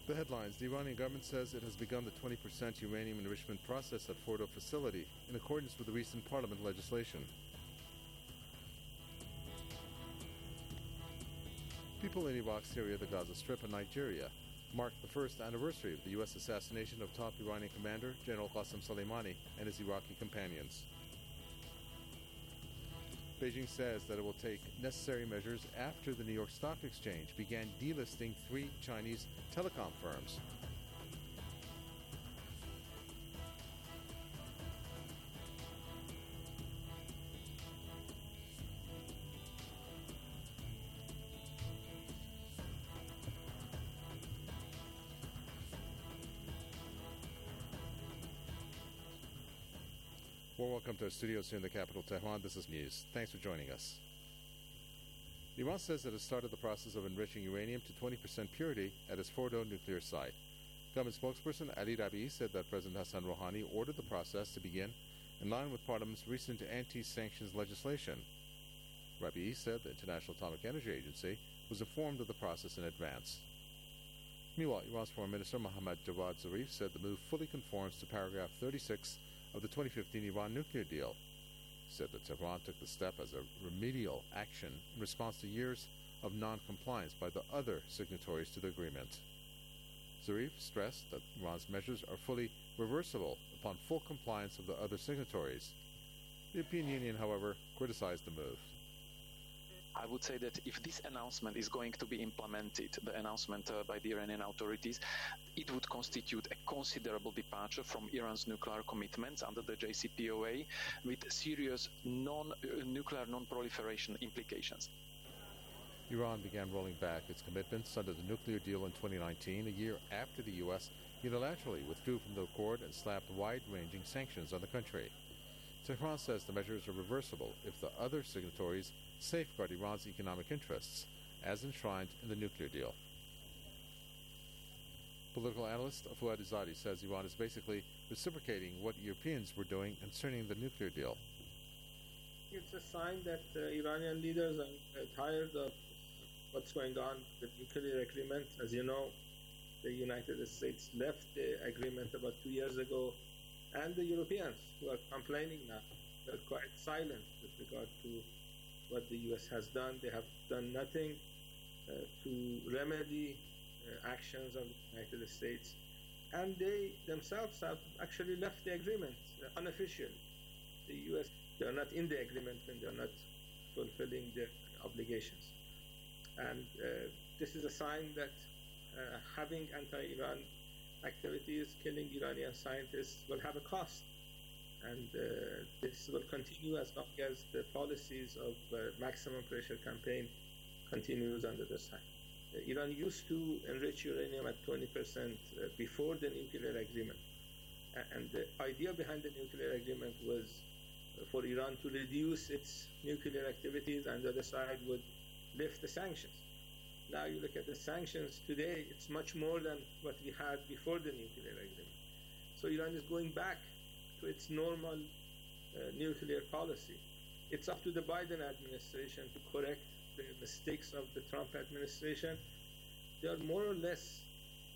The headlines. The Iranian government says it has begun the 20% uranium enrichment process at Fordo facility in accordance with the recent parliament legislation. People in Iraq, Syria, the Gaza Strip, and Nigeria mark the first anniversary of the U.S. assassination of top Iranian commander General Qasem Soleimani and his Iraqi companions. Beijing says that it will take necessary measures after the New York Stock Exchange began delisting 3 Chinese telecom firms. Well, welcome to our studios here in the capital, Tehran. This is News. Thanks for joining us. Iran says it has started the process of enriching uranium to 20% purity at its Fordo nuclear site. Government spokesperson Ali Rabiei said that President Hassan Rouhani ordered the process to begin in line with Parliament's recent anti-sanctions legislation. Rabiei said the International Atomic Energy Agency was informed of the process in advance. Meanwhile, Iran's Foreign Minister Mohammad Javad Zarif said the move fully conforms to paragraph 36 of the 2015 Iran nuclear deal. He said that Tehran took the step as a remedial action in response to years of non-compliance by the other signatories to the agreement. Zarif stressed that Iran's measures are fully reversible upon full compliance of the other signatories. The European Union, however, criticized the move. I would say that if this announcement is going to be implemented, the announcement by the Iranian authorities, it would constitute a considerable departure from Iran's nuclear commitments under the JCPOA with serious nuclear non-proliferation implications. Iran began rolling back its commitments under the nuclear deal in 2019, a year after the U.S. unilaterally withdrew from the accord and slapped wide-ranging sanctions on the country. Tehran says the measures are reversible if the other signatories safeguard Iran's economic interests, as enshrined in the nuclear deal. Political analyst Fouad Izadi says Iran is basically reciprocating what Europeans were doing concerning the nuclear deal. It's a sign that Iranian leaders are tired of what's going on with the nuclear agreement. As you know, the United States left the agreement about 2 years ago, and the Europeans, who are complaining now, they're quite silent with regard to what the U.S. has done. They have done nothing to remedy actions of the United States, and they themselves have actually left the agreement unofficially. The U.S., they are not in the agreement when they are not fulfilling their obligations. And this is a sign that having anti-Iran activities, killing Iranian scientists, will have a cost. And this will continue as long as the policies of maximum pressure campaign continues under the sign. Iran used to enrich uranium at 20% before the nuclear agreement. And the idea behind the nuclear agreement was for Iran to reduce its nuclear activities, and the other side would lift the sanctions. Now you look at the sanctions today, it's much more than what we had before the nuclear agreement. So Iran is going back to its normal nuclear policy. It's up to the Biden administration to correct the mistakes of the Trump administration. They are more or less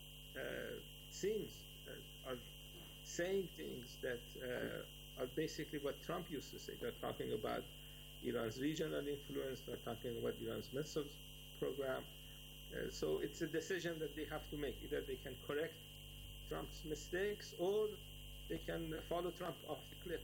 are saying things that are basically what Trump used to say. They're talking about Iran's regional influence, they're talking about Iran's missiles program. So it's a decision that they have to make. Either they can correct Trump's mistakes or they can follow Trump off the cliff.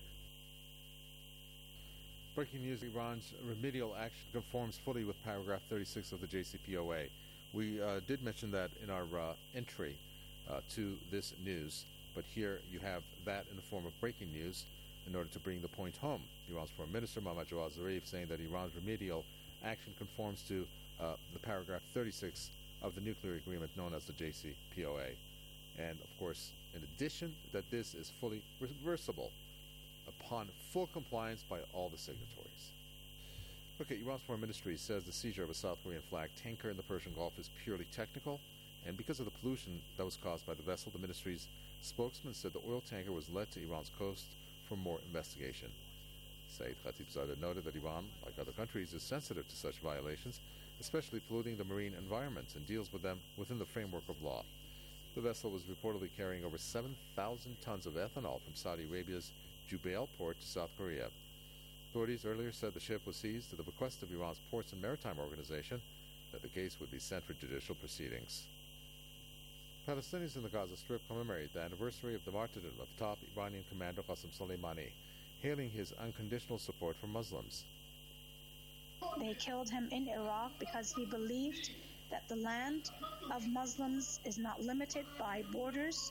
Breaking news, Iran's remedial action conforms fully with paragraph 36 of the JCPOA. We did mention that in our entry to this news, but here you have that in the form of breaking news in order to bring the point home. Iran's Foreign Minister Mohammad Javad Zarif saying that Iran's remedial action conforms to the paragraph 36 of the nuclear agreement known as the JCPOA. And, of course, in addition, that this is fully reversible upon full compliance by all the signatories. Okay, Iran's foreign ministry says the seizure of a South Korean flag tanker in the Persian Gulf is purely technical, and because of the pollution that was caused by the vessel, the ministry's spokesman said the oil tanker was led to Iran's coast for more investigation. Saeed Khatibzadeh noted that Iran, like other countries, is sensitive to such violations, especially polluting the marine environment, and deals with them within the framework of law. The vessel was reportedly carrying over 7,000 tons of ethanol from Saudi Arabia's Jubail port to South Korea. Authorities earlier said the ship was seized at the request of Iran's Ports and Maritime Organization, that the case would be sent for judicial proceedings. Palestinians in the Gaza Strip commemorate the anniversary of the martyrdom of top Iranian commander Qasem Soleimani, hailing his unconditional support for Muslims. They killed him in Iraq because he believed that the land of Muslims is not limited by borders.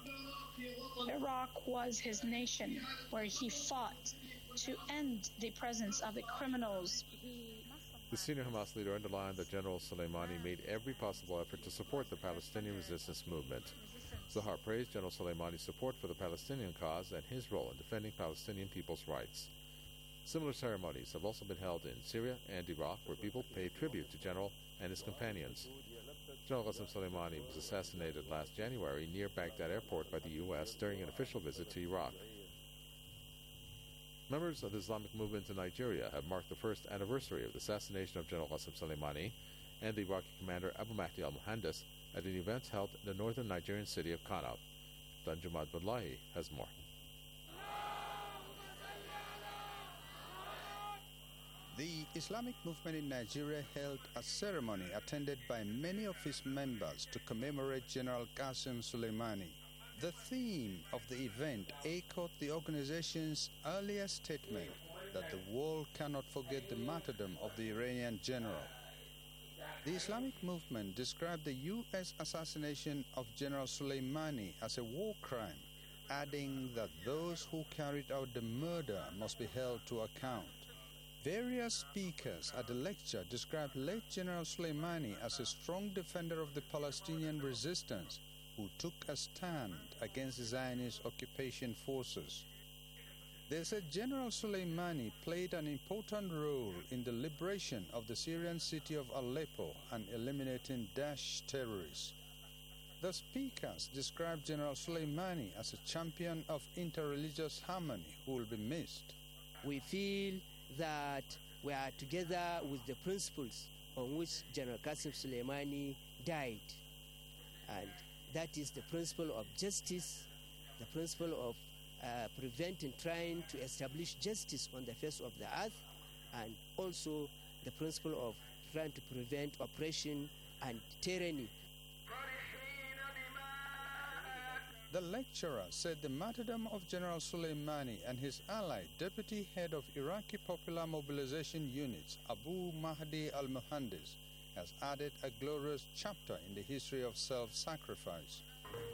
Iraq was his nation, where he fought to end the presence of the criminals. The senior Hamas leader underlined that General Soleimani made every possible effort to support the Palestinian resistance movement. Zahar praised General Soleimani's support for the Palestinian cause and his role in defending Palestinian people's rights. Similar ceremonies have also been held in Syria and Iraq, where people pay tribute to General and his companions. General Qasem Soleimani was assassinated last January near Baghdad airport by the U.S. during an official visit to Iraq. Members of the Islamic movement in Nigeria have marked the first anniversary of the assassination of General Qasem Soleimani and the Iraqi commander Abu Mahdi al-Muhandis at an event held in the northern Nigerian city of Kano. Danjuma Abdullahi has more. The Islamic movement in Nigeria held a ceremony attended by many of its members to commemorate General Qasem Soleimani. The theme of the event echoed the organization's earlier statement that the world cannot forget the martyrdom of the Iranian general. The Islamic movement described the U.S. assassination of General Soleimani as a war crime, adding that those who carried out the murder must be held to account. Various speakers at the lecture described late General Soleimani as a strong defender of the Palestinian resistance who took a stand against the Zionist occupation forces. They said General Soleimani played an important role in the liberation of the Syrian city of Aleppo and eliminating Daesh terrorists. The speakers described General Soleimani as a champion of interreligious harmony who will be missed. We feel that we are together with the principles on which General Qasem Soleimani died, and that is the principle of justice, the principle of preventing, trying to establish justice on the face of the earth, and also the principle of trying to prevent oppression and tyranny. The lecturer said the martyrdom of General Soleimani and his ally, Deputy Head of Iraqi Popular Mobilization Units, Abu Mahdi al-Muhandis, has added a glorious chapter in the history of self-sacrifice.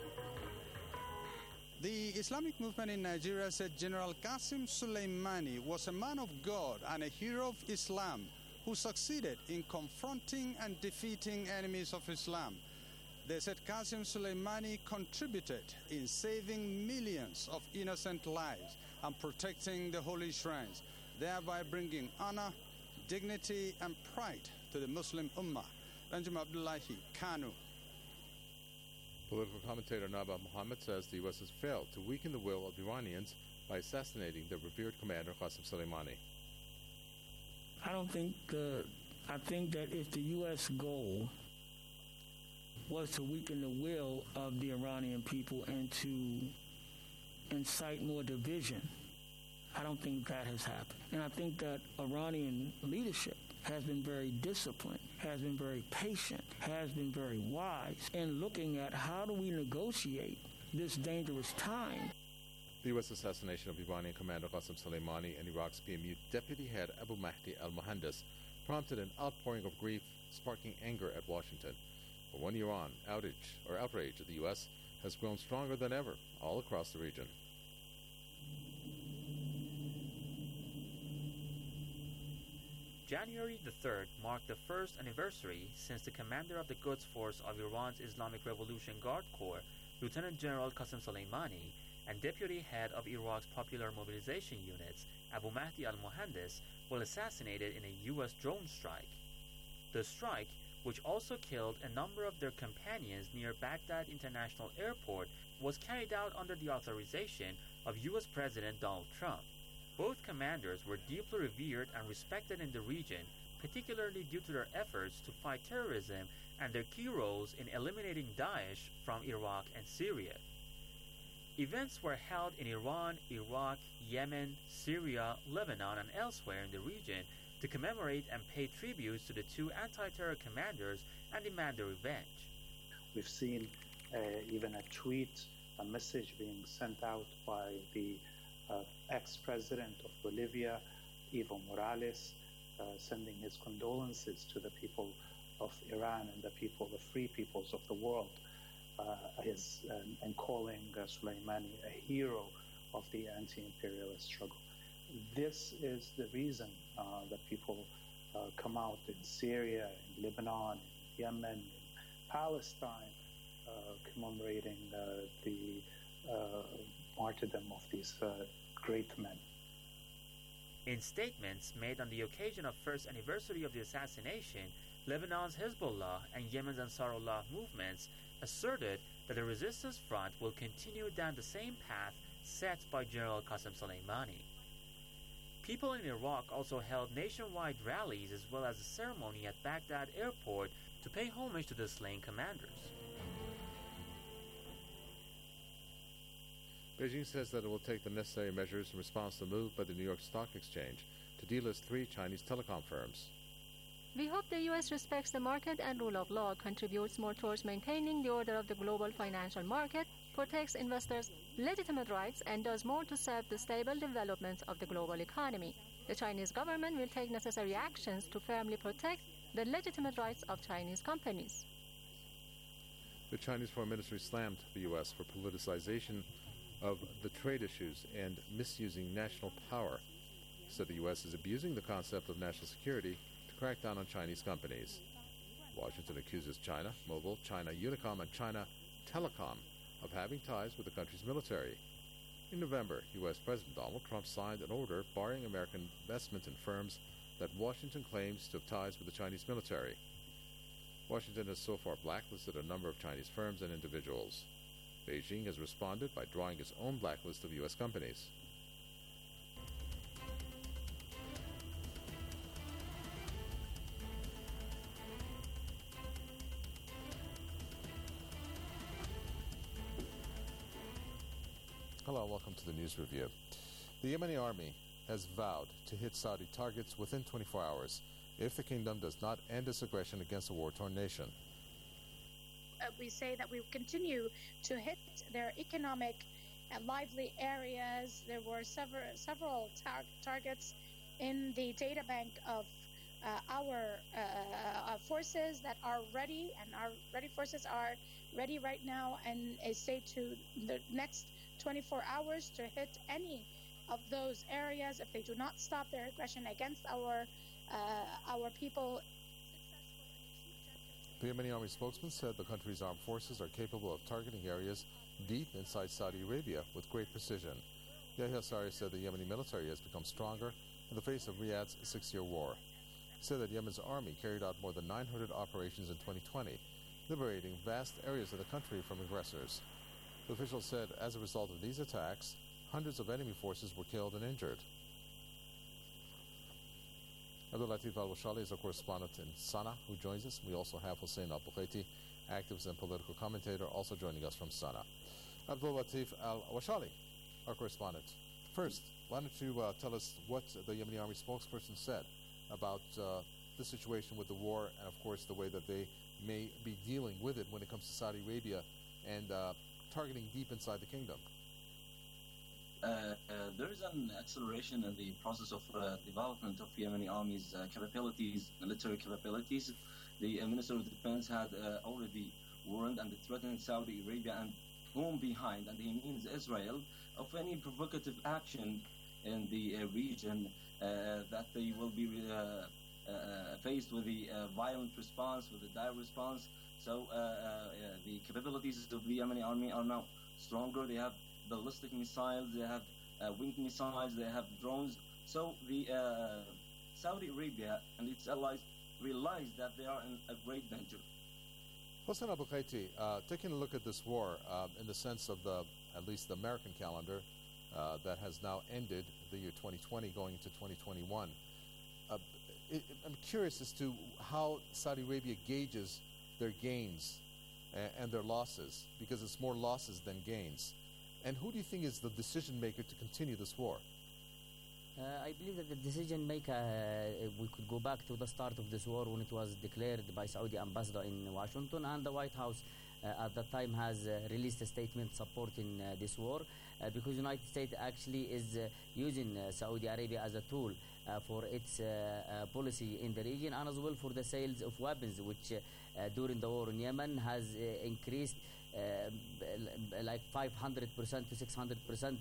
The Islamic movement in Nigeria said General Qasem Soleimani was a man of God and a hero of Islam who succeeded in confronting and defeating enemies of Islam. They said Qasem Soleimani contributed in saving millions of innocent lives and protecting the holy shrines, thereby bringing honor, dignity, and pride to the Muslim Ummah. Danjuma Abdullahi, Kano. Political commentator Naba Muhammad says the U.S. has failed to weaken the will of Iranians by assassinating their revered commander Qasem Soleimani. I think that if the U.S. goal was to weaken the will of the Iranian people and to incite more division, I don't think that has happened. And I think that Iranian leadership has been very disciplined, has been very patient, has been very wise in looking at how do we negotiate this dangerous time. The U.S. assassination of Iranian commander Qasem Soleimani and Iraq's PMU deputy head Abu Mahdi al-Muhandis prompted an outpouring of grief, sparking anger at Washington. For 1 year on, outrage at the U.S. has grown stronger than ever all across the region. January the 3rd marked the first anniversary since the commander of the Quds Force of Iran's Islamic Revolution Guard Corps, Lieutenant General Qasem Soleimani, and deputy head of Iraq's Popular Mobilization Units, Abu Mahdi al-Muhandis, were assassinated in a U.S. drone strike. The strike, which also killed a number of their companions near Baghdad International Airport, was carried out under the authorization of U.S. President Donald Trump. Both commanders were deeply revered and respected in the region, particularly due to their efforts to fight terrorism and their key roles in eliminating Daesh from Iraq and Syria. Events were held in Iran, Iraq, Yemen, Syria, Lebanon, and elsewhere in the region to commemorate and pay tributes to the two anti-terror commanders and demand their revenge. We've seen even a tweet, a message being sent out by the ex-president of Bolivia, Evo Morales, sending his condolences to the people of Iran and the free peoples of the world, and calling Soleimani a hero of the anti-imperialist struggle. This is the reason that people come out in Syria, in Lebanon, in Yemen, in Palestine, commemorating the martyrdom of these great men. In statements made on the occasion of first anniversary of the assassination, Lebanon's Hezbollah and Yemen's Ansarullah movements asserted that the resistance front will continue down the same path set by General Qasem Soleimani. People in Iraq also held nationwide rallies as well as a ceremony at Baghdad airport to pay homage to the slain commanders. Beijing says that it will take the necessary measures in response to the move by the New York Stock Exchange to delist 3 Chinese telecom firms. We hope the U.S. respects the market and rule of law, contributes more towards maintaining the order of the global financial market, protects investors' legitimate rights, and does more to serve the stable development of the global economy. The Chinese government will take necessary actions to firmly protect the legitimate rights of Chinese companies. The Chinese Foreign Ministry slammed the U.S. for politicization of the trade issues and misusing national power. Said the U.S. is abusing the concept of national security to crack down on Chinese companies. Washington accuses China Mobile, China Unicom, and China Telecom of having ties with the country's military. In November, U.S. President Donald Trump signed an order barring American investment in firms that Washington claims to have ties with the Chinese military. Washington has so far blacklisted a number of Chinese firms and individuals. Beijing has responded by drawing its own blacklist of U.S. companies. Hello, welcome to the News Review. The Yemeni army has vowed to hit Saudi targets within 24 hours if the kingdom does not end its aggression against a war-torn nation. We say that we continue to hit their economic and lively areas. There were several targets in the data bank of our forces that are ready, and our ready forces are ready right now, and say to the next 24 hours to hit any of those areas if they do not stop their aggression against our people. The Yemeni army spokesman said the country's armed forces are capable of targeting areas deep inside Saudi Arabia with great precision. Yahya Sari said the Yemeni military has become stronger in the face of Riyadh's 6-year war. He said that Yemen's army carried out more than 900 operations in 2020, liberating vast areas of the country from aggressors. The official said as a result of these attacks, hundreds of enemy forces were killed and injured. Abdul Latif Al-Washali is our correspondent in Sana'a, who joins us. We also have Hussein Al-Bukhaiti, activist and political commentator, also joining us from Sana'a. Abdul Latif Al-Washali, our correspondent. First, why don't you tell us what the Yemeni army spokesperson said about the situation with the war and, of course, the way that they may be dealing with it when it comes to Saudi Arabia and targeting deep inside the kingdom. There is an acceleration in the process of development of Yemeni army's capabilities, military capabilities. The Minister of Defense had already warned and threatened Saudi Arabia and whom behind, and he means Israel, of any provocative action in the region, that they will be faced with the violent response, with the dire response. So the capabilities of the Yemeni army are now stronger. They have ballistic missiles, they have winged missiles, they have drones. So the Saudi Arabia and its allies realize that they are in a great danger. Hossein Al-Bukhaiti, taking a look at this war in the sense of at least the American calendar that has now ended the year 2020 going into 2021, I'm curious as to how Saudi Arabia gauges their gains and their losses, because it's more losses than gains. And who do you think is the decision maker to continue this war? I believe that the decision maker, we could go back to the start of this war when it was declared by Saudi ambassador in Washington, and the White House at that time has released a statement supporting this war, because United States actually is using Saudi Arabia as a tool for its policy in the region, and as well for the sales of weapons, which during the war in Yemen has increased like 500% to 600%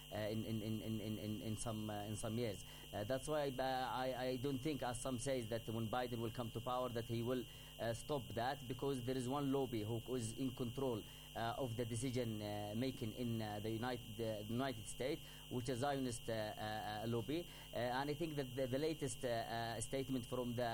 in some years. That's why I don't think, as some says, that when Biden will come to power, that he will stop that, because there is one lobby who is in control of the decision making in the United States, which is Zionist lobby. And I think that the latest statement from the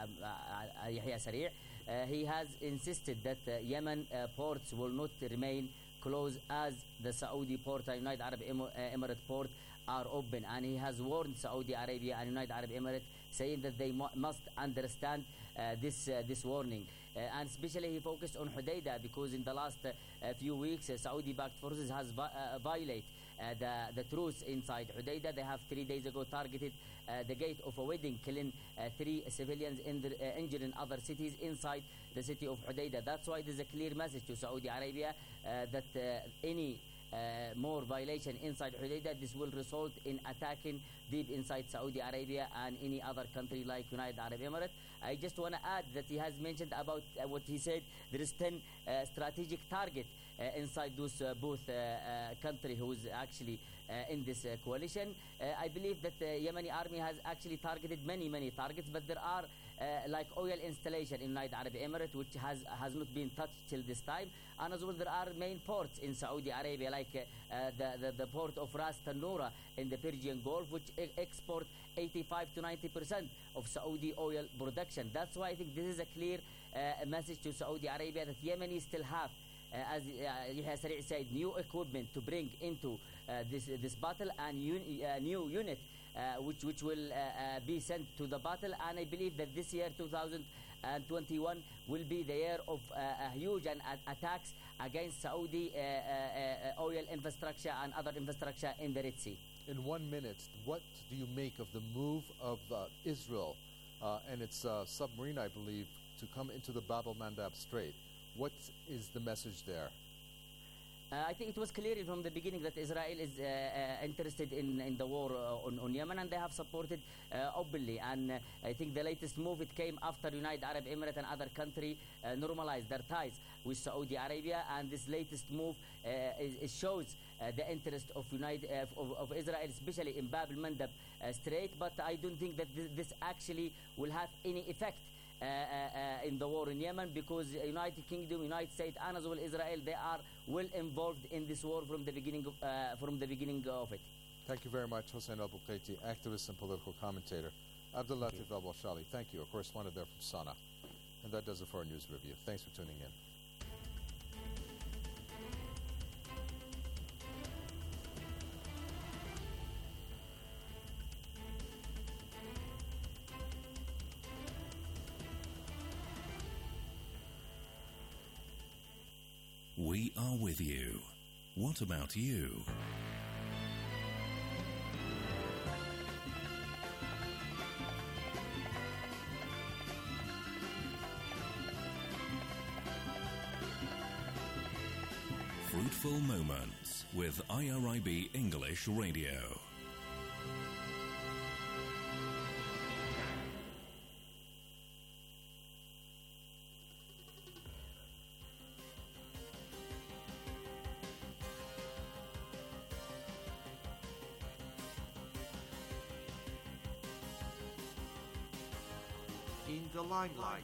Yahya Sari', he has insisted that Yemen ports will not remain closed as the Saudi port and United Arab Emirates port are open, and he has warned Saudi Arabia and United Arab Emirates, saying that they must understand this warning. And especially he focused on Hodeidah, because in the last few weeks Saudi-backed forces has violated the truce inside Hodeidah. They have 3 days ago targeted the gate of a wedding, killing 3 civilians, injuring other cities inside the city of Hodeidah. That's why there's a clear message to Saudi Arabia that any more violation inside Hodeidah, this will result in attacking deep inside Saudi Arabia and any other country like United Arab Emirates. I just want to add that he has mentioned about what he said, there is 10 strategic target inside those both country who is actually in this coalition. I believe that the Yemeni army has actually targeted many targets, but there are like oil installation in United Arab Emirates, which has not been touched till this time. And as well, there are main ports in Saudi Arabia, like the port of Ras Tanura in the Persian Gulf, which export 85 to 90% of Saudi oil production. That's why I think this is a clear message to Saudi Arabia that Yemenis still have, as Yahya Sari' said, new equipment to bring into this battle, and new unit which will be sent to the battle. And I believe that this year, 2021, will be the year of huge attacks against Saudi oil infrastructure and other infrastructure in the Red Sea. In 1 minute, what do you make of the move of Israel and its submarine, I believe, to come into the Bab el-Mandab Strait? What is the message there? I think it was clear from the beginning that Israel is interested in the war on Yemen, and they have supported openly. And I think the latest move, it came after United Arab Emirates and other countries normalized their ties with Saudi Arabia. And this latest move it shows the interest of Israel, especially in Bab el-Mandab Strait. But I don't think that this actually will have any effect in the war in Yemen, because United Kingdom, United States, and as well Israel, they are well involved in this war from the beginning of it. Thank you very much, Hossein al-Bukaiti, activist and political commentator. Abdul Latif al-Bashali, thank you, a correspondent there from Sana'a. And that does it for our news review. Thanks for tuning in. We are with you. What about you? Fruitful Moments with IRIB English Radio. In the limelight.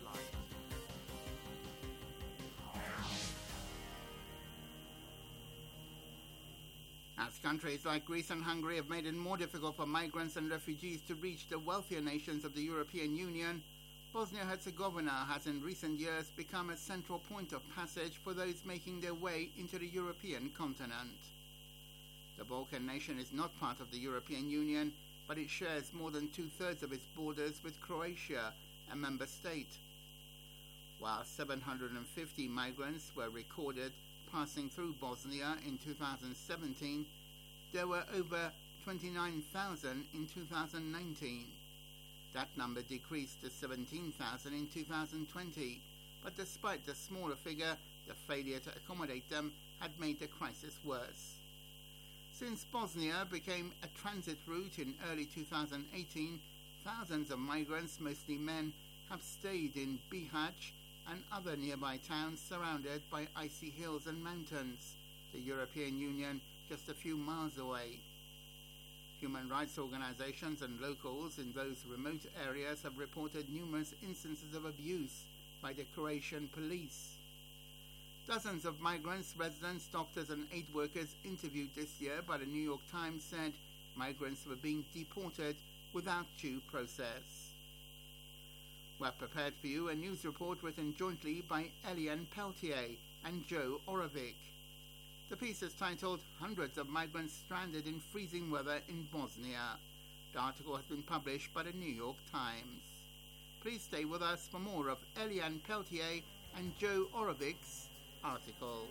As countries like Greece and Hungary have made it more difficult for migrants and refugees to reach the wealthier nations of the European Union, Bosnia-Herzegovina has in recent years become a central point of passage for those making their way into the European continent. The Balkan nation is not part of the European Union but it shares more than two-thirds of its borders with Croatia, a member state. While 750 migrants were recorded passing through Bosnia in 2017, there were over 29,000 in 2019. That number decreased to 17,000 in 2020, but despite the smaller figure, the failure to accommodate them had made the crisis worse. Since Bosnia became a transit route in early 2018, thousands of migrants, mostly men, have stayed in Bihać and other nearby towns surrounded by icy hills and mountains, the European Union just a few miles away. Human rights organizations and locals in those remote areas have reported numerous instances of abuse by the Croatian police. Dozens of migrants, residents, doctors and aid workers interviewed this year by the New York Times said migrants were being deported without due process. We're prepared for you a news report written jointly by Eliane Peltier and Joe Orovic. The piece is titled "Hundreds of Migrants Stranded in Freezing Weather in Bosnia." The article has been published by the New York Times. Please stay with us for more of Eliane Peltier and Joe Orovic's article.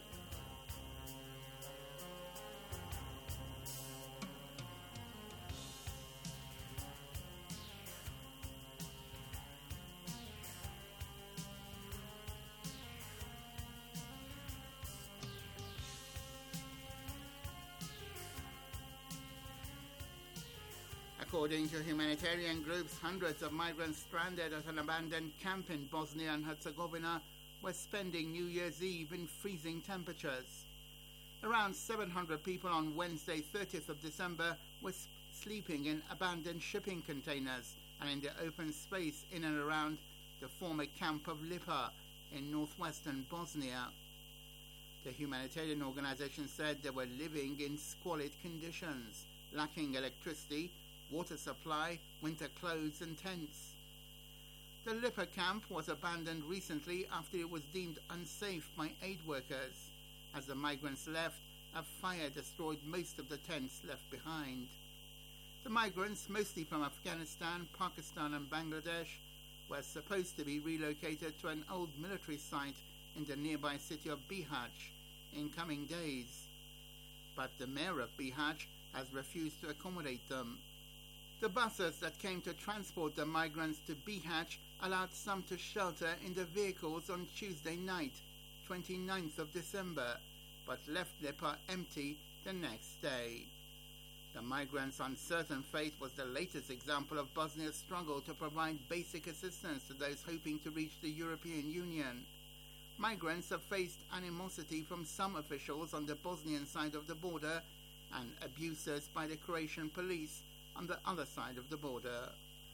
According to humanitarian groups, hundreds of migrants stranded at an abandoned camp in Bosnia and Herzegovina were spending New Year's Eve in freezing temperatures. Around 700 people on Wednesday, 30th of December, were sleeping in abandoned shipping containers and in the open space in and around the former camp of Lipa in northwestern Bosnia. The humanitarian organization said they were living in squalid conditions, lacking electricity, water supply, winter clothes and tents. The Lipa camp was abandoned recently after it was deemed unsafe by aid workers. As the migrants left, a fire destroyed most of the tents left behind. The migrants, mostly from Afghanistan, Pakistan and Bangladesh, were supposed to be relocated to an old military site in the nearby city of Bihać in coming days. But the mayor of Bihać has refused to accommodate them. The buses that came to transport the migrants to Bihać allowed some to shelter in the vehicles on Tuesday night, 29th of December, but left Lipa empty the next day. The migrants' uncertain fate was the latest example of Bosnia's struggle to provide basic assistance to those hoping to reach the European Union. Migrants have faced animosity from some officials on the Bosnian side of the border and abuses by the Croatian police on the other side of the border.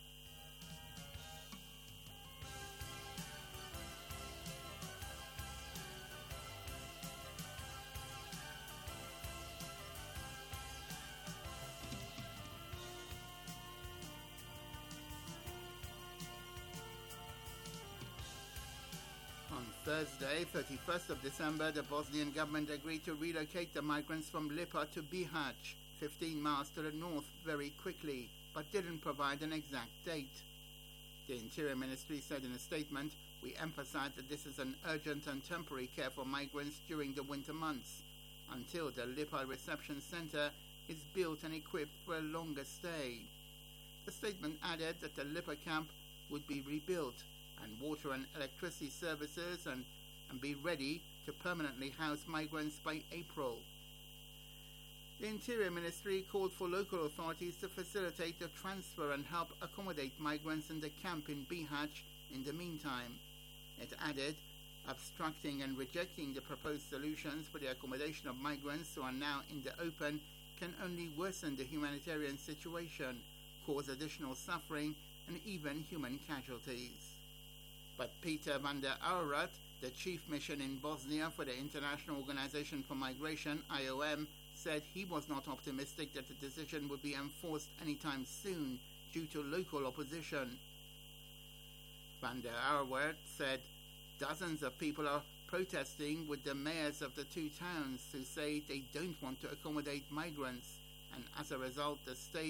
On Thursday, 31st of December, the Bosnian government agreed to relocate the migrants from Lipa to Bihać, 15 miles to the north, very quickly, but didn't provide an exact date. The Interior Ministry said in a statement, "We emphasize that this is an urgent and temporary care for migrants during the winter months, until the Lipa Reception Center is built and equipped for a longer stay." The statement added that the Lipa camp would be rebuilt and water and electricity services and be ready to permanently house migrants by April. The Interior Ministry called for local authorities to facilitate the transfer and help accommodate migrants in the camp in Bihać in the meantime. It added, "Obstructing and rejecting the proposed solutions for the accommodation of migrants who are now in the open can only worsen the humanitarian situation, cause additional suffering and even human casualties." But Peter van der Aurat, the chief mission in Bosnia for the International Organization for Migration, IOM, said he was not optimistic that the decision would be enforced anytime soon due to local opposition. Van der Aurat said dozens of people are protesting with the mayors of the two towns who say they don't want to accommodate migrants, and as a result the state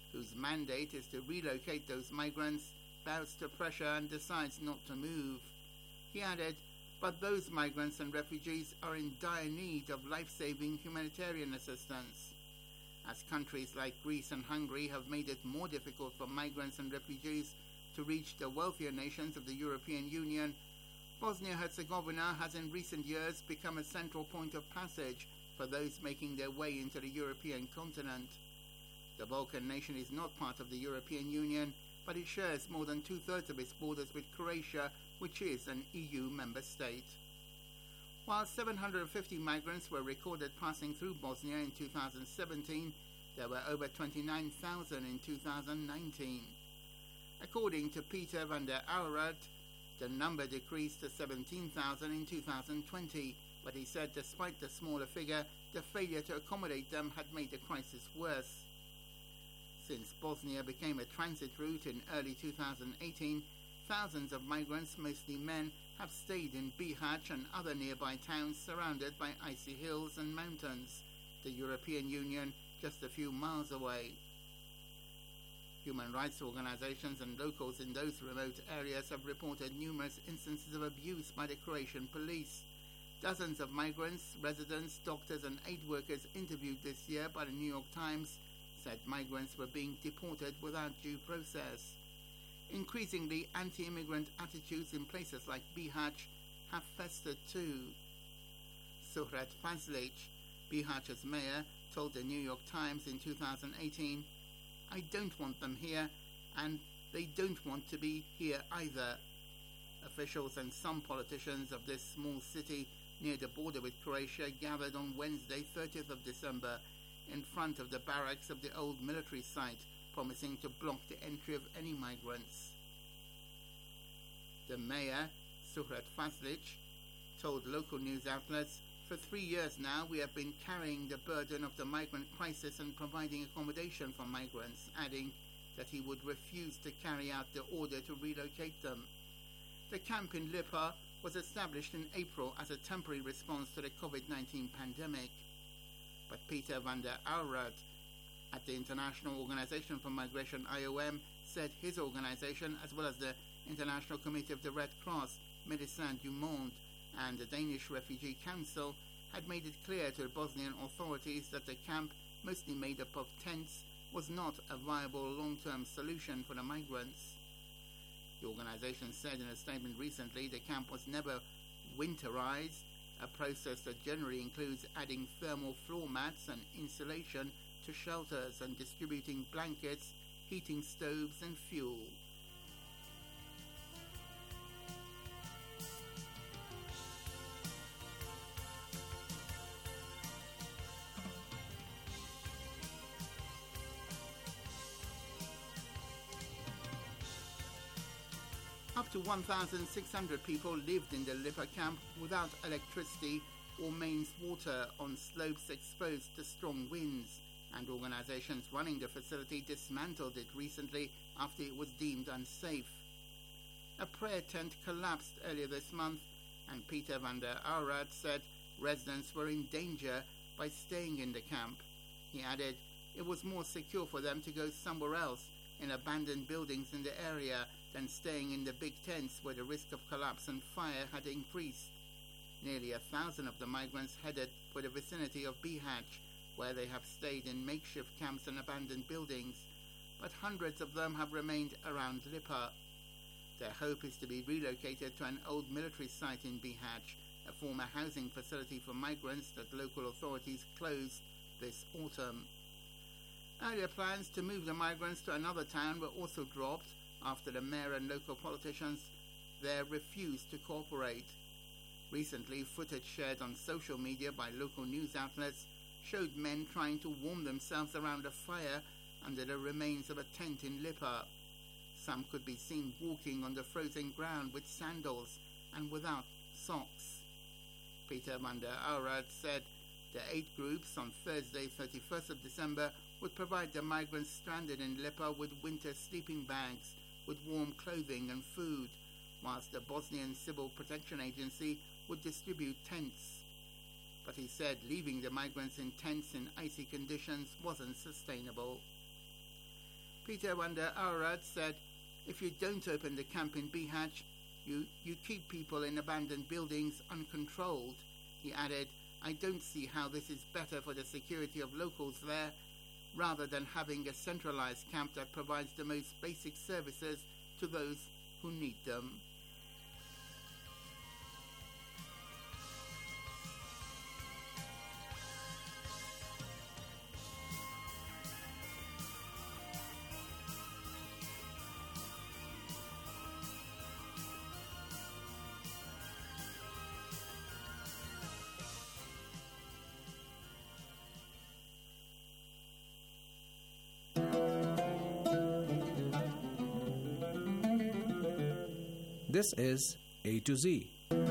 whose mandate is to relocate those migrants, bows to pressure and decides not to move. He added, "But those migrants and refugees are in dire need of life-saving humanitarian assistance. As countries like Greece and Hungary have made it more difficult for migrants and refugees to reach the wealthier nations of the European Union, Bosnia-Herzegovina has in recent years become a central point of passage for those making their way into the European continent. The Balkan nation is not part of the European Union, but it shares more than two-thirds of its borders with Croatia, which is an EU member state." While 750 migrants were recorded passing through Bosnia in 2017, there were over 29,000 in 2019. According to Peter van der Auraat, the number decreased to 17,000 in 2020, but he said despite the smaller figure, the failure to accommodate them had made the crisis worse. Since Bosnia became a transit route in early 2018, thousands of migrants, mostly men, have stayed in Bihać and other nearby towns surrounded by icy hills and mountains, the European Union just a few miles away. Human rights organizations and locals in those remote areas have reported numerous instances of abuse by the Croatian police. Dozens of migrants, residents, doctors and aid workers interviewed this year by the New York Times said migrants were being deported without due process. Increasingly, anti-immigrant attitudes in places like Bihać have festered too. Suhrat Fazlic, Bihac's mayor, told the New York Times in 2018, "I don't want them here, and they don't want to be here either." Officials and some politicians of this small city near the border with Croatia gathered on Wednesday, 30th of December, in front of the barracks of the old military site, promising to block the entry of any migrants. The mayor, Suhrat Fazlic, told local news outlets, "For 3 years now we have been carrying the burden of the migrant crisis and providing accommodation for migrants," adding that he would refuse to carry out the order to relocate them. The camp in Lipa was established in April as a temporary response to the COVID-19 pandemic. But Peter van der Auraat at the International Organization for Migration, IOM, said his organization, as well as the International Committee of the Red Cross, Médecins du Monde, and the Danish Refugee Council, had made it clear to the Bosnian authorities that the camp, mostly made up of tents, was not a viable long-term solution for the migrants. The organization said in a statement recently the camp was never winterized, a process that generally includes adding thermal floor mats and insulation to shelters and distributing blankets, heating stoves and fuel. Up to 1,600 people lived in the Lipa camp without electricity or mains water on slopes exposed to strong winds, and organizations running the facility dismantled it recently after it was deemed unsafe. A prayer tent collapsed earlier this month, and Peter van der Auraat said residents were in danger by staying in the camp. He added it was more secure for them to go somewhere else in abandoned buildings in the area than staying in the big tents where the risk of collapse and fire had increased. Nearly 1,000 of the migrants headed for the vicinity of Bihać, where they have stayed in makeshift camps and abandoned buildings, but hundreds of them have remained around Lipa. Their hope is to be relocated to an old military site in Bihać, a former housing facility for migrants that local authorities closed this autumn. Earlier plans to move the migrants to another town were also dropped after the mayor and local politicians there refused to cooperate. Recently, footage shared on social media by local news outlets showed men trying to warm themselves around a fire under the remains of a tent in Lipa. Some could be seen walking on the frozen ground with sandals and without socks. Peter van der Auraat said the 8 groups on Thursday, 31st of December, would provide the migrants stranded in Lipa with winter sleeping bags, with warm clothing and food, whilst the Bosnian Civil Protection Agency would distribute tents. But he said leaving the migrants in tents in icy conditions wasn't sustainable. Peter Wanda Arad said, if you don't open the camp in Bihać, you keep people in abandoned buildings uncontrolled. He added, I don't see how this is better for the security of locals there, rather than having a centralized camp that provides the most basic services to those who need them. This is A to Z.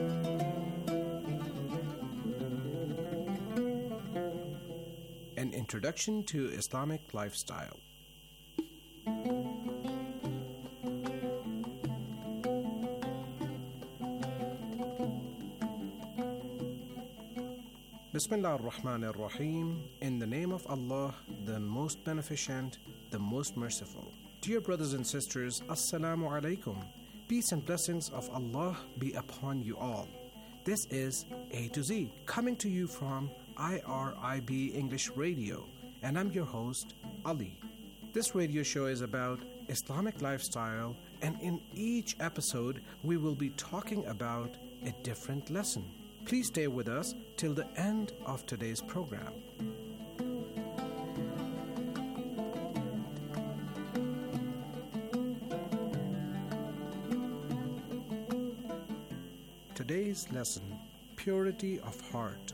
An introduction to Islamic lifestyle. Bismillah ar-Rahman ar-Rahim. In the name of Allah, the most beneficent, the most merciful. Dear brothers and sisters, Assalamu alaikum. Peace and blessings of Allah be upon you all. This is A to Z, coming to you from IRIB English Radio, and I'm your host, Ali. This radio show is about Islamic lifestyle, and in each episode, we will be talking about a different lesson. Please stay with us till the end of today's program. Today's lesson, purity of heart.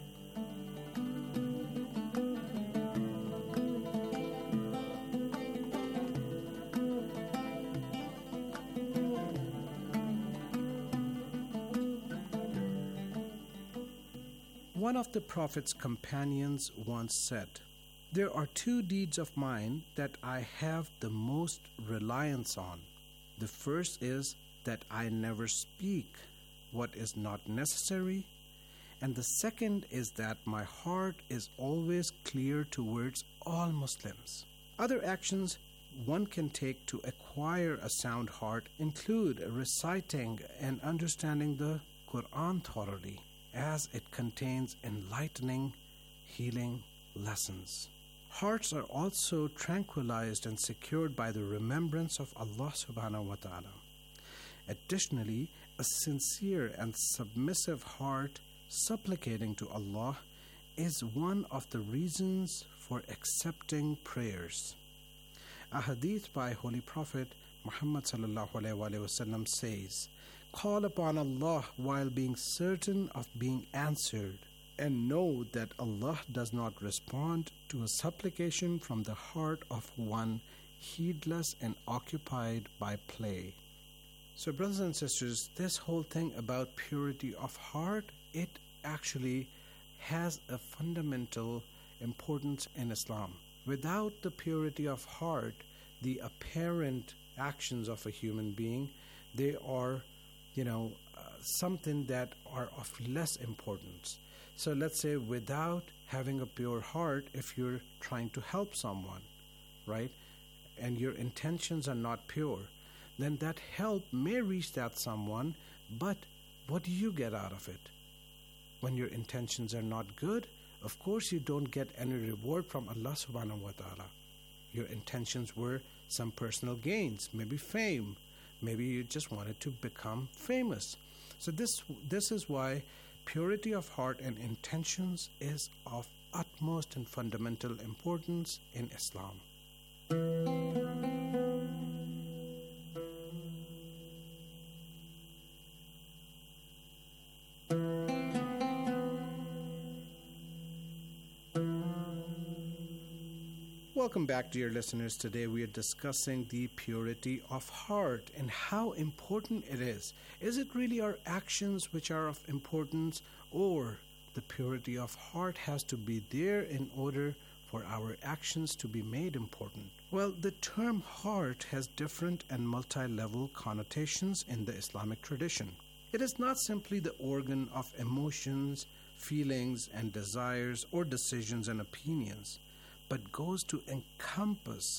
One of the Prophet's companions once said, "There are two deeds of mine that I have the most reliance on. The first is that I never speak what is not necessary, and the second is that my heart is always clear towards all Muslims." Other actions one can take to acquire a sound heart include reciting and understanding the Quran thoroughly, as it contains enlightening, healing lessons. Hearts are also tranquilized and secured by the remembrance of Allah subhanahu wa ta'ala. Additionally, a sincere and submissive heart supplicating to Allah is one of the reasons for accepting prayers. A hadith by Holy Prophet Muhammad sallallahu alaihi wasallam says, "Call upon Allah while being certain of being answered, and know that Allah does not respond to a supplication from the heart of one heedless and occupied by play." So brothers and sisters, this whole thing about purity of heart, it actually has a fundamental importance in Islam. Without the purity of heart, the apparent actions of a human being, they are, something that are of less importance. So let's say without having a pure heart, if you're trying to help someone, right, and your intentions are not pure, then that help may reach that someone, but what do you get out of it? When your intentions are not good, of course you don't get any reward from Allah subhanahu wa ta'ala. Your intentions were some personal gains, maybe fame, maybe you just wanted to become famous. So this is why purity of heart and intentions is of utmost and fundamental importance in Islam. Welcome back, dear listeners. Today we are discussing the purity of heart and how important it is. Is it really our actions which are of importance, or the purity of heart has to be there in order for our actions to be made important? Well, the term heart has different and multi-level connotations in the Islamic tradition. It is not simply the organ of emotions, feelings, and desires, or decisions and opinions, but goes to encompass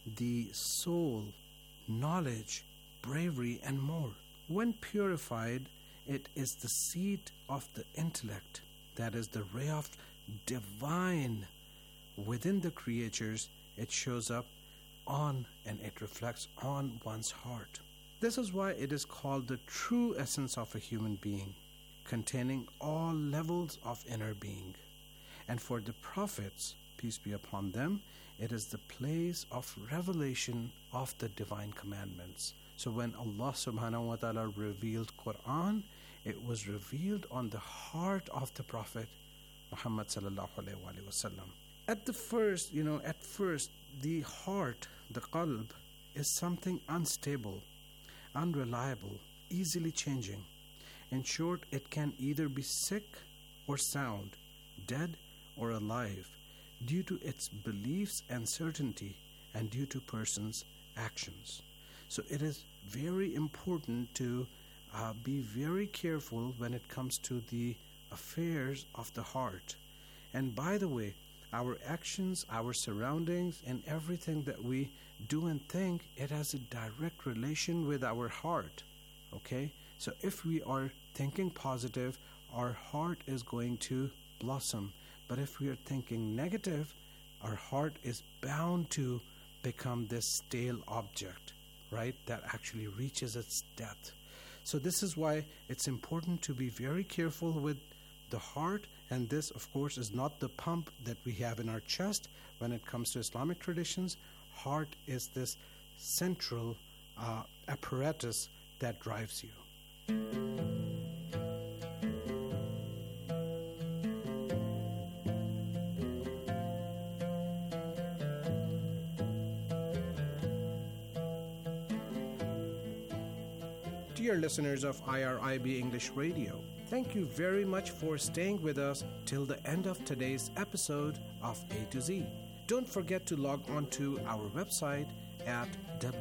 the soul, knowledge, bravery, and more. When purified, it is the seat of the intellect, that is the ray of divine within the creatures. It shows up on and it reflects on one's heart. This is why it is called the true essence of a human being, containing all levels of inner being. And for the prophets, peace be upon them, it is the place of revelation of the divine commandments. So when Allah subhanahu wa ta'ala revealed Quran, it was revealed on the heart of the Prophet Muhammad sallallahu alaihi wasallam. At first, the heart, the qalb, is something unstable, unreliable, easily changing. In short, it can either be sick or sound, dead or alive, due to its beliefs and certainty and due to persons' actions. So it is very important to be very careful when it comes to the affairs of the heart. And by the way, our actions, our surroundings, and everything that we do and think, it has a direct relation with our heart. Okay? So if we are thinking positive, our heart is going to blossom. But if we are thinking negative, our heart is bound to become this stale object, right? That actually reaches its death. So this is why it's important to be very careful with the heart. And this, of course, is not the pump that we have in our chest. When it comes to Islamic traditions, heart is this central apparatus that drives you. Dear listeners of IRIB English Radio, thank you very much for staying with us till the end of today's episode of A to Z. Don't forget to log on to our website at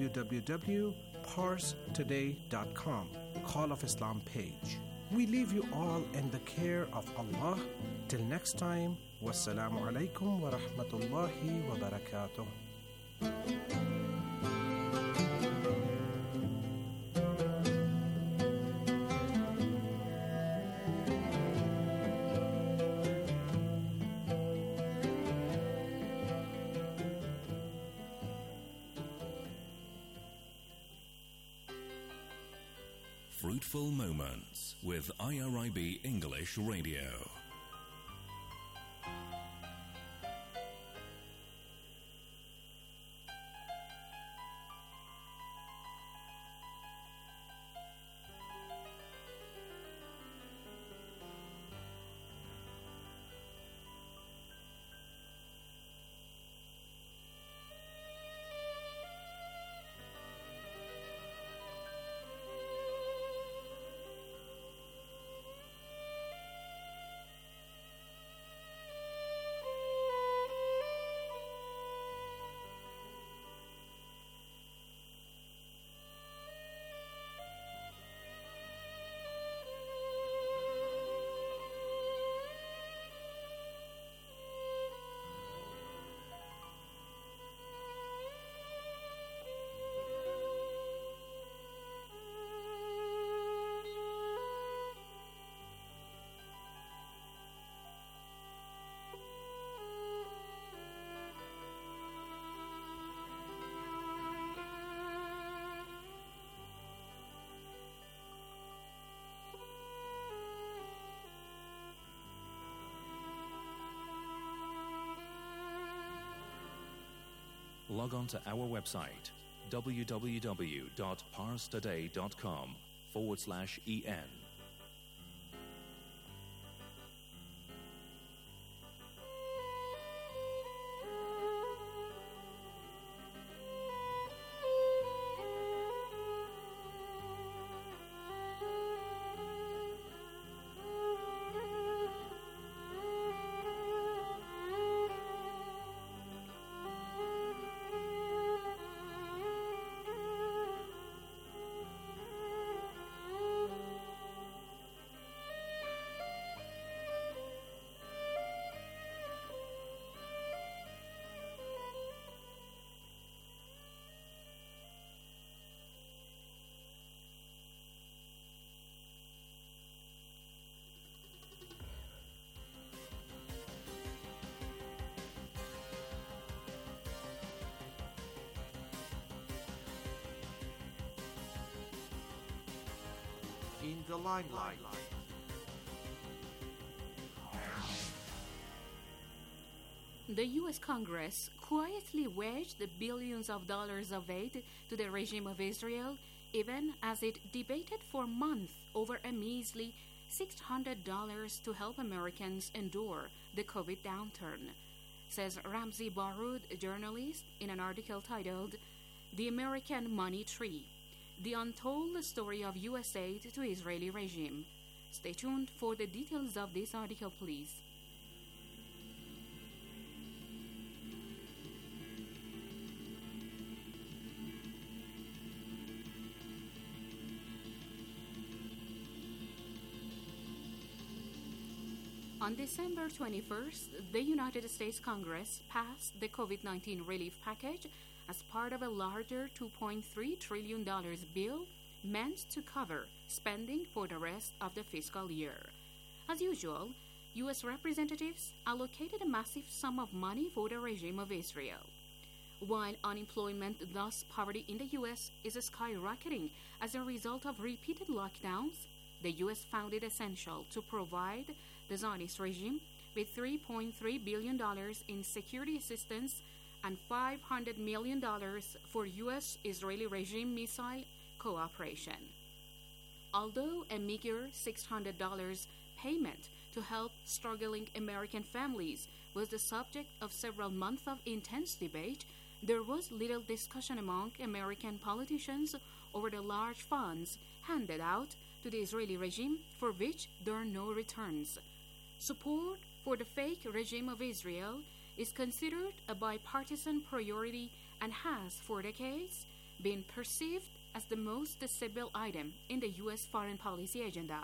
www.parstoday.com, Call of Islam page. We leave you all in the care of Allah. Till next time, wassalamu alaikum wa rahmatullahi wa barakatuh. Fruitful Moments with IRIB English Radio. Log on to our website, www.parstoday.com/en. in the limelight. The U.S. Congress quietly wedged the billions of dollars of aid to the regime of Israel, even as it debated for months over a measly $600 to help Americans endure the COVID downturn, says Ramzi Baroud, a journalist, in an article titled "The American Money Tree: The Untold Story of U.S. Aid to Israeli Regime." Stay tuned for the details of this article, please. On December 21st, the United States Congress passed the COVID-19 relief package as part of a larger $2.3 trillion bill meant to cover spending for the rest of the fiscal year. As usual, U.S. representatives allocated a massive sum of money for the regime of Israel. While unemployment, thus poverty in the U.S., is skyrocketing as a result of repeated lockdowns, the U.S. found it essential to provide the Zionist regime with $3.3 billion in security assistance and $500 million for U.S.-Israeli regime missile cooperation. Although a meager $600 payment to help struggling American families was the subject of several months of intense debate, there was little discussion among American politicians over the large funds handed out to the Israeli regime for which there are no returns. Support for the fake regime of Israel is considered a bipartisan priority and has, for decades, been perceived as the most visible item in the U.S. foreign policy agenda.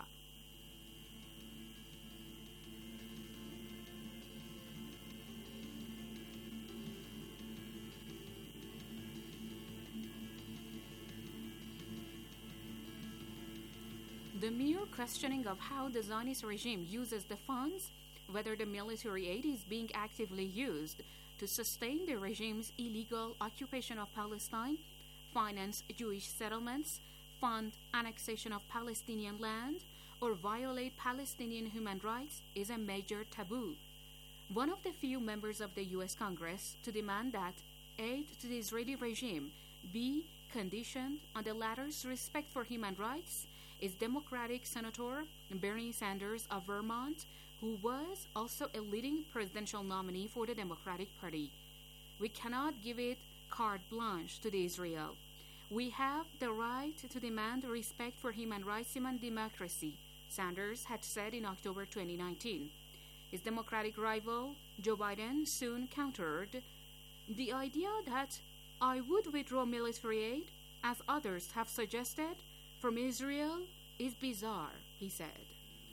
The mere questioning of how the Zionist regime uses the funds, whether the military aid is being actively used to sustain the regime's illegal occupation of Palestine, finance Jewish settlements, fund annexation of Palestinian land, or violate Palestinian human rights, is a major taboo. One of the few members of the U.S. Congress to demand that aid to the Israeli regime be conditioned on the latter's respect for human rights is Democratic Senator Bernie Sanders of Vermont, who was also a leading presidential nominee for the Democratic Party. We cannot give it carte blanche to Israel. We have the right to demand respect for human rights and democracy, Sanders had said in October 2019. His Democratic rival, Joe Biden, soon countered, "The idea that I would withdraw military aid, as others have suggested, from Israel is bizarre," he said.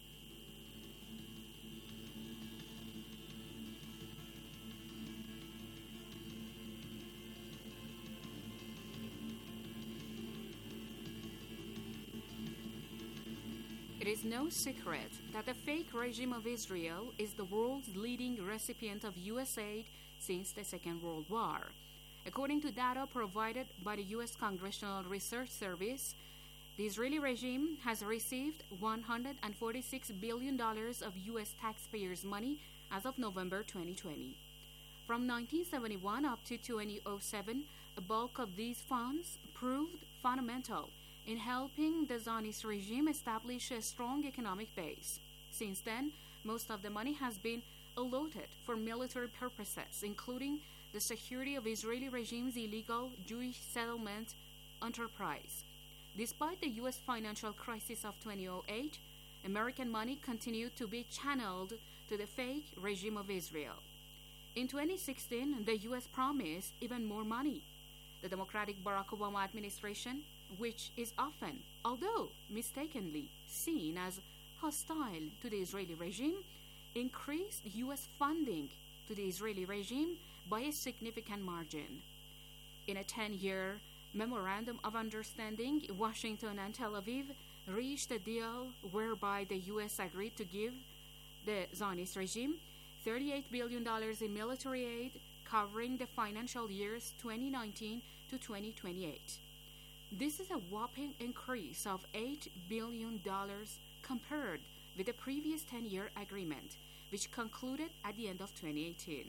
It is no secret that the fake regime of Israel is the world's leading recipient of U.S. aid since the Second World War. According to data provided by the U.S. Congressional Research Service, the Israeli regime has received $146 billion of U.S. taxpayers' money as of November 2020. From 1971 up to 2007, a bulk of these funds proved fundamental in helping the Zionist regime establish a strong economic base. Since then, most of the money has been allotted for military purposes, including the security of Israeli regime's illegal Jewish settlement enterprise. Despite the U.S. financial crisis of 2008, American money continued to be channeled to the fake regime of Israel. In 2016, the U.S. promised even more money. The Democratic Barack Obama administration, which is often, although mistakenly, seen as hostile to the Israeli regime, increased U.S. funding to the Israeli regime by a significant margin. In a 10-year Memorandum of Understanding, Washington and Tel Aviv reached a deal whereby the U.S. agreed to give the Zionist regime $38 billion in military aid covering the financial years 2019 to 2028. This is a whopping increase of $8 billion compared with the previous 10-year agreement, which concluded at the end of 2018.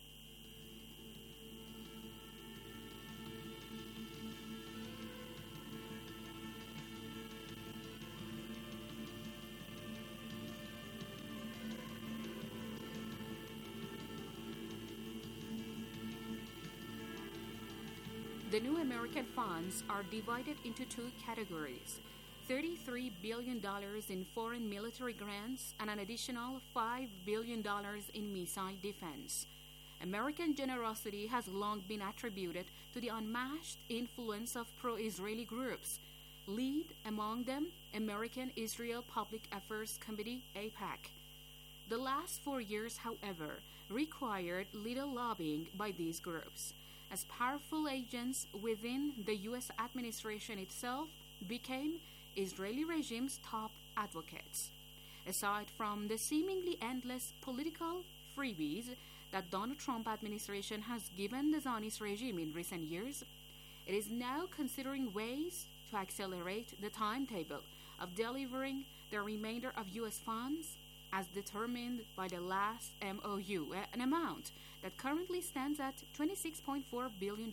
The new American funds are divided into two categories: $33 billion in foreign military grants and an additional $5 billion in missile defense. American generosity has long been attributed to the unmatched influence of pro-Israeli groups, lead among them American Israel Public Affairs Committee, AIPAC. The last 4 years, however, required little lobbying by these groups, as powerful agents within the U.S. administration itself became Israeli regime's top advocates. Aside from the seemingly endless political freebies that Donald Trump administration has given the Zionist regime in recent years, it is now considering ways to accelerate the timetable of delivering the remainder of U.S. funds as determined by the last MOU, an amount that currently stands at $26.4 billion.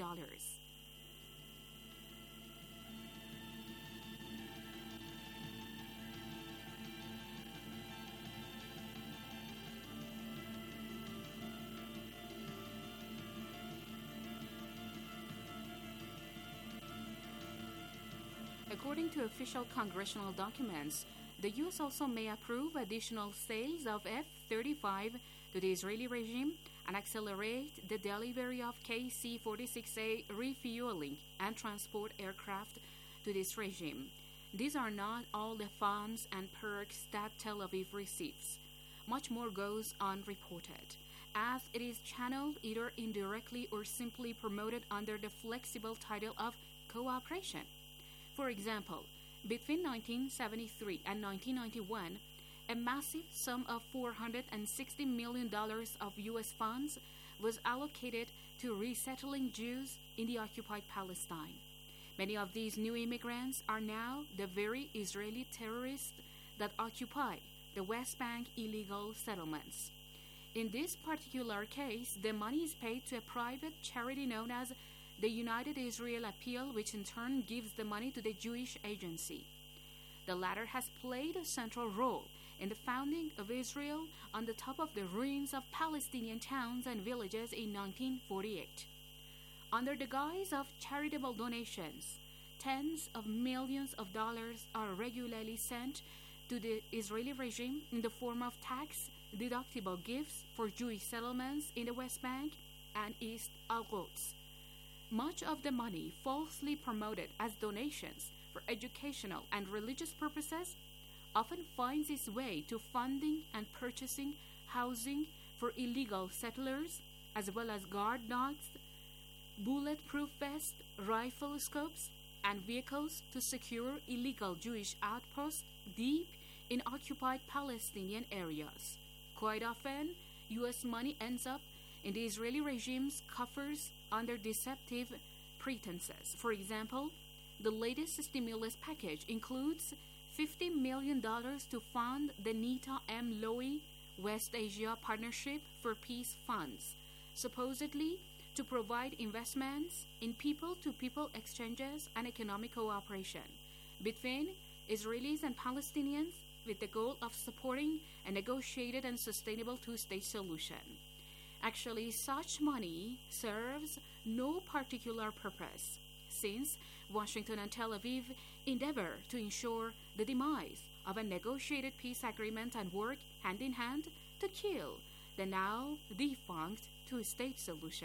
According to official congressional documents, the U.S. also may approve additional sales of F-35 to the Israeli regime and accelerate the delivery of KC-46A refueling and transport aircraft to this regime. These are not all the funds and perks that Tel Aviv receives. Much more goes unreported, as it is channeled either indirectly or simply promoted under the flexible title of cooperation. For example, between 1973 and 1991, a massive sum of $460 million of U.S. funds was allocated to resettling Jews in the occupied Palestine. Many of these new immigrants are now the very Israeli terrorists that occupy the West Bank illegal settlements. In this particular case, the money is paid to a private charity known as the United Israel Appeal, which in turn gives the money to the Jewish Agency. The latter has played a central role in the founding of Israel on the top of the ruins of Palestinian towns and villages in 1948. Under the guise of charitable donations, tens of millions of dollars are regularly sent to the Israeli regime in the form of tax-deductible gifts for Jewish settlements in the West Bank and East Al-Quds. Much of the money falsely promoted as donations for educational and religious purposes often finds its way to funding and purchasing housing for illegal settlers, as well as guard dogs, bulletproof vests, rifle scopes, and vehicles to secure illegal Jewish outposts deep in occupied Palestinian areas. Quite often, U.S. money ends up in the Israeli regime's coffers under deceptive pretenses. For example, the latest stimulus package includes $50 million to fund the Nita M. Lowey West Asia Partnership for Peace funds, supposedly to provide investments in people-to-people exchanges and economic cooperation between Israelis and Palestinians with the goal of supporting a negotiated and sustainable two-state solution. Actually, such money serves no particular purpose, since Washington and Tel Aviv endeavor to ensure the demise of a negotiated peace agreement and work hand in hand to kill the now defunct two-state solution.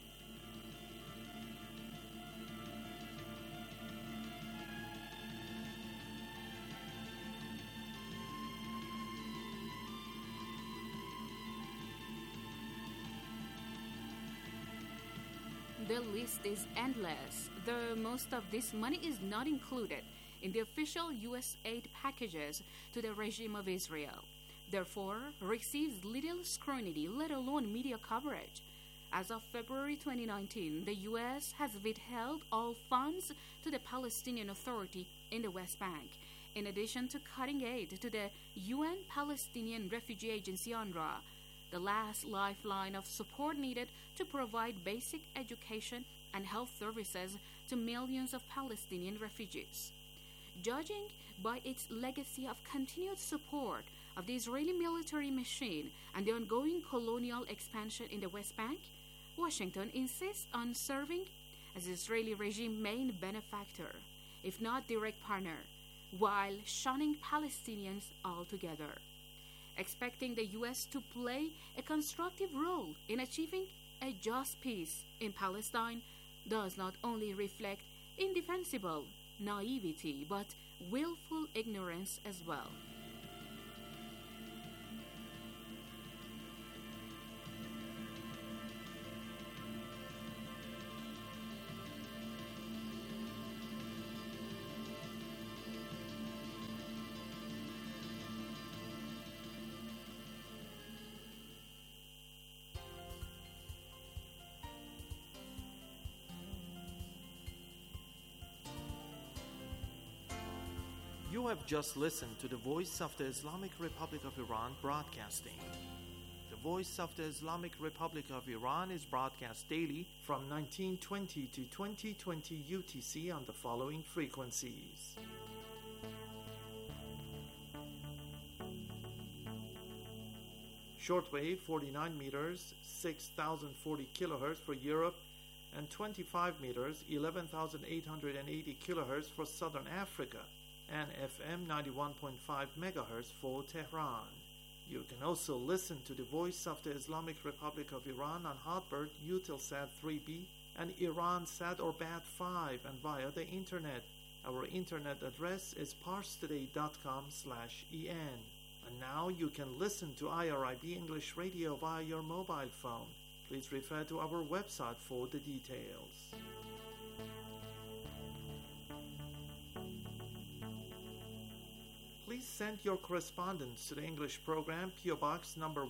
The list is endless. Most of this money is not included in the official U.S. aid packages to the regime of Israel, therefore receives little scrutiny, let alone media coverage, As of February 2019, the U.S. has withheld all funds to the Palestinian Authority in the West Bank, in addition to cutting aid to the UN Palestinian Refugee Agency UNRWA, the last lifeline of support needed to provide basic education and health services to millions of Palestinian refugees. Judging by its legacy of continued support of the Israeli military machine and the ongoing colonial expansion in the West Bank, Washington insists on serving as the Israeli regime's main benefactor, if not direct partner, while shunning Palestinians altogether. Expecting the U.S. to play a constructive role in achieving a just peace in Palestine does not only reflect indefensible naivety, but willful ignorance as well. You have just listened to the Voice of the Islamic Republic of Iran broadcasting. The Voice of the Islamic Republic of Iran is broadcast daily from 1920 to 2020 UTC on the following frequencies. Shortwave 49 meters, 6,040 kilohertz for Europe, and 25 meters, 11,880 kilohertz for Southern Africa, and FM 91.5 megahertz for Tehran. You can also listen to the Voice of the Islamic Republic of Iran on Hotbird, Eutelsat 3B, and Iransat or BAT5, and via the internet. Our internet address is parstoday.com/en. And now you can listen to IRIB English Radio via your mobile phone. Please refer to our website for the details. Please send your correspondence to the English program, PO Box number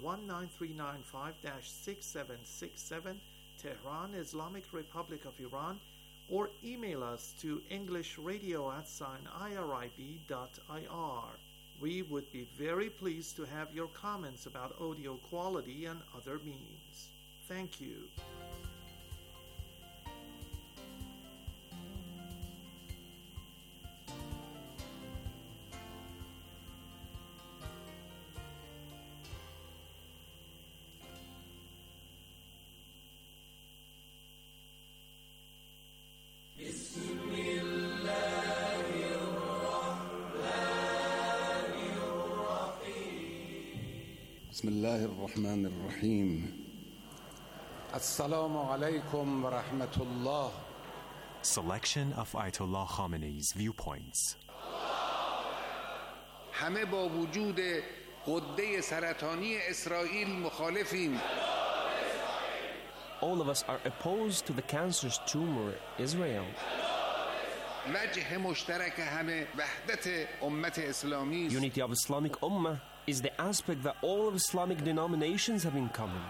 19395-6767, Tehran, Islamic Republic of Iran, or email us to englishradio@irib.ir. We would be very pleased to have your comments about audio quality and other means. Thank you. بسم الله الرحمن الرحيم السلام عليكم ورحمة الله. Selection of Ayatollah Khamenei's viewpoints. همه با وجود غده سرطانی اسرائیل مخالفیم. All of us are opposed to the cancerous tumor Israel. وجه مشترک همه وحدت امت اسلامی. Unity of Islamic Ummah is the aspect that all of Islamic denominations have in common.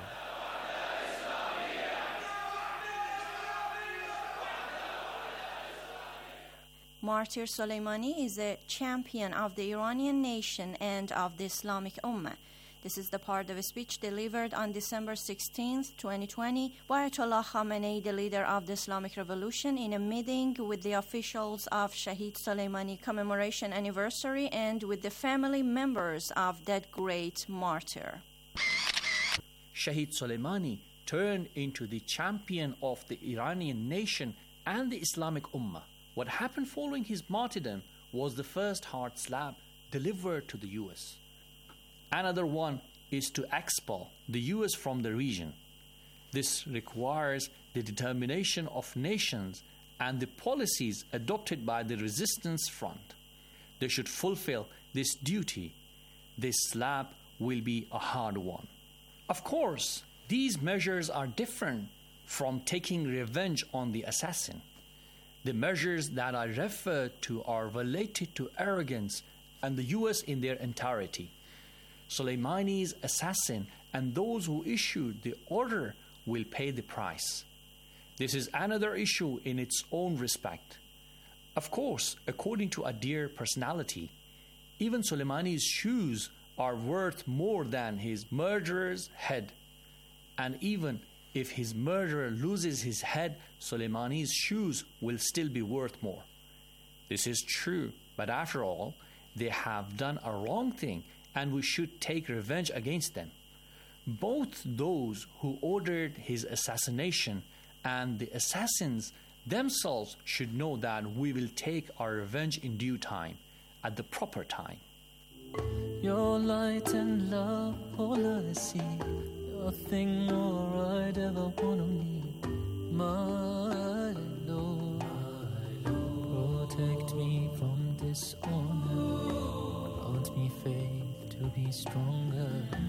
Martyr Soleimani is a champion of the Iranian nation and of the Islamic Ummah. This is the part of a speech delivered on December 16, 2020, by Ayatollah Khamenei, the leader of the Islamic Revolution, in a meeting with the officials of Shahid Soleimani commemoration anniversary and with the family members of that great martyr. Shahid Soleimani turned into the champion of the Iranian nation and the Islamic Ummah. What happened following his martyrdom was the first hard slap delivered to the U.S. Another one is to expel the U.S. from the region. This requires the determination of nations and the policies adopted by the resistance front. They should fulfill this duty. This slap will be a hard one. Of course, these measures are different from taking revenge on the assassin. The measures that I refer to are related to arrogance and the U.S. in their entirety. Soleimani's assassin and those who issued the order will pay the price. This is another issue in its own respect. Of course, according to a dear personality, even Soleimani's shoes are worth more than his murderer's head. And even if his murderer loses his head, Soleimani's shoes will still be worth more. This is true, but after all, they have done a wrong thing and we should take revenge against them. Both those who ordered his assassination and the assassins themselves should know that we will take our revenge in due time, at the proper time. Your light and love, all I see, nothing more I'd ever wanna need. My Lord, protect me from dishonor, grant me faith to be stronger.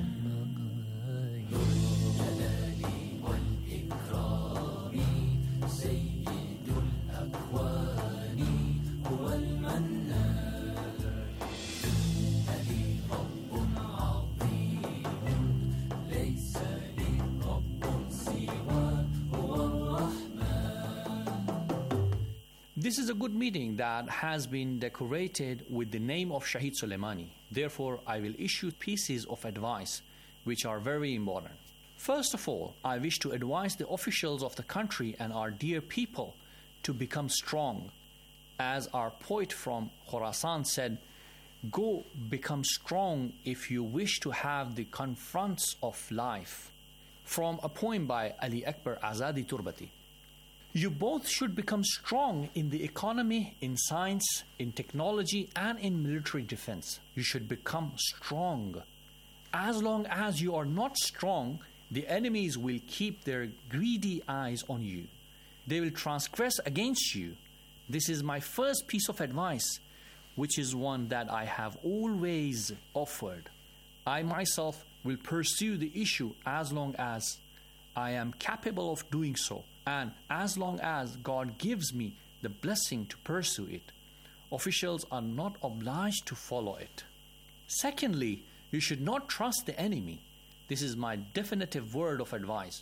This is a good meeting that has been decorated with the name of Shahid Soleimani. Therefore, I will issue pieces of advice which are very important. First of all, I wish to advise the officials of the country and our dear people to become strong. As our poet from Khorasan said, "Go become strong if you wish to have the confronts of life." From a poem by Ali Akbar Azadi Turbati. You both should become strong in the economy, in science, in technology, and in military defense. You should become strong. As long as you are not strong, the enemies will keep their greedy eyes on you. They will transgress against you. This is my first piece of advice, which is one that I have always offered. I myself will pursue the issue as long as I am capable of doing so, and as long as God gives me the blessing to pursue it. Officials are not obliged to follow it. Secondly, you should not trust the enemy. This is my definitive word of advice.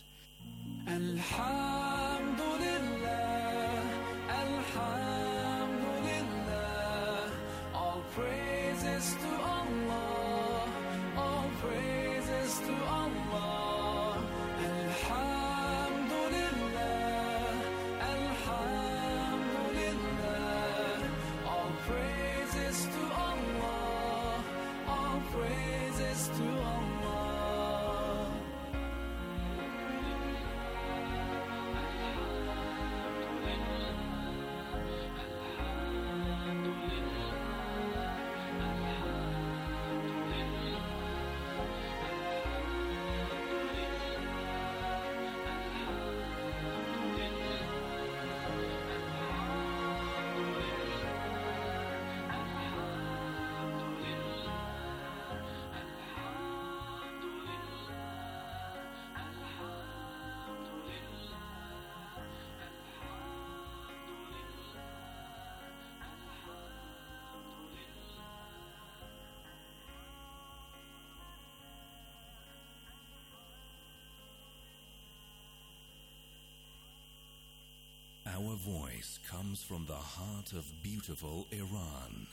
Alhamdulillah, Alhamdulillah, all praises to Allah, all praises to Allah. Alhamdulillah, Alhamdulillah, all praises to Allah, all praises to Allah. Our voice comes from the heart of beautiful Iran.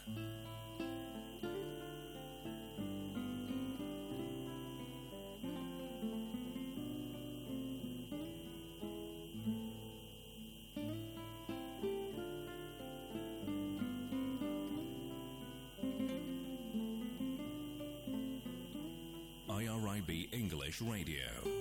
IRIB English Radio.